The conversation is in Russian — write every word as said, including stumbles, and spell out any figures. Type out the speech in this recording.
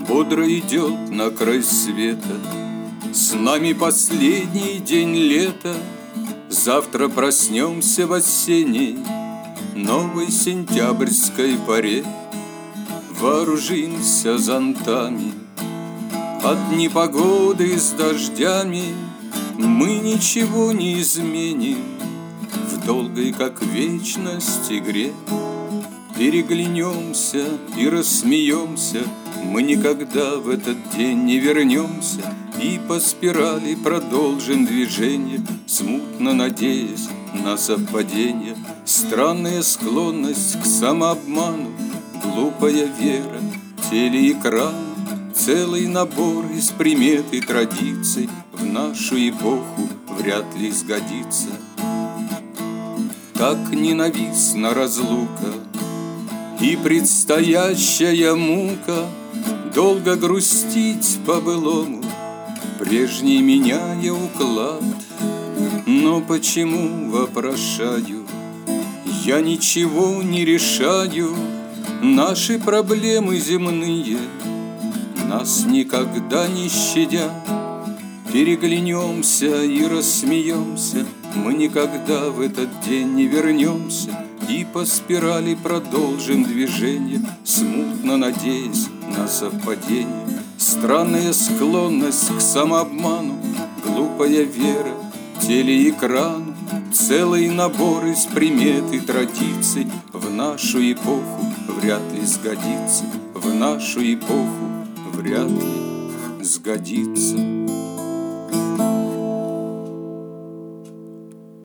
бодро идет на край света. С нами последний день лета. Завтра проснемся в осенней, новой сентябрьской поре. Вооружимся зонтами от непогоды с дождями. Мы ничего не изменим в долгой, как вечность, игре. Переглянемся и рассмеемся. Мы никогда в этот день не вернемся. И по спирали продолжим движение, смутно надеясь на совпадение. Странная склонность к самообману, глупая вера, телеэкран. Целый набор из примет и традиций в нашу эпоху вряд ли сгодится. Так ненавистна разлука и предстоящая мука, долго грустить по-былому, прежний меняя уклад. Но почему, вопрошаю, я ничего не решаю? Наши проблемы земные нас никогда не щадят. Переглянемся и рассмеемся. Мы никогда в этот день не вернемся. И по спирали продолжим движение, смутно надеясь на совпадение. Странная склонность к самообману, глупая вера, телеэкрану. Целый набор из примет и традиций в нашу эпоху вряд ли сгодится. В нашу эпоху вряд ли сгодится.